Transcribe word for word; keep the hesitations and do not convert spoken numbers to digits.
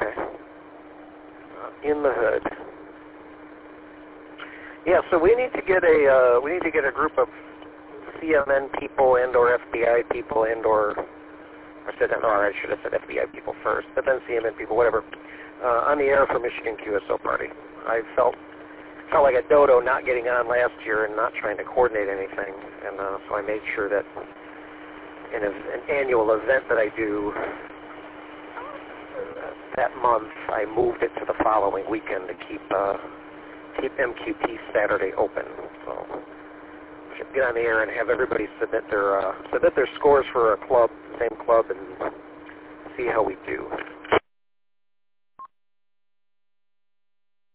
Okay. Uh, in the hood. Yeah, so we need to get a uh, we need to get a group of C M N people and or F B I people and or I said no, I should have said F B I people first, but then C M N people, whatever, uh, on the air for Michigan Q S O Party. I felt felt like a dodo not getting on last year and not trying to coordinate anything, and uh, so I made sure that in a, an annual event that I do uh, that month, I moved it to the following weekend to keep uh, keep M Q T Saturday open. So I should get on the air and have everybody submit their uh, submit their scores for a club, same club, and see how we do.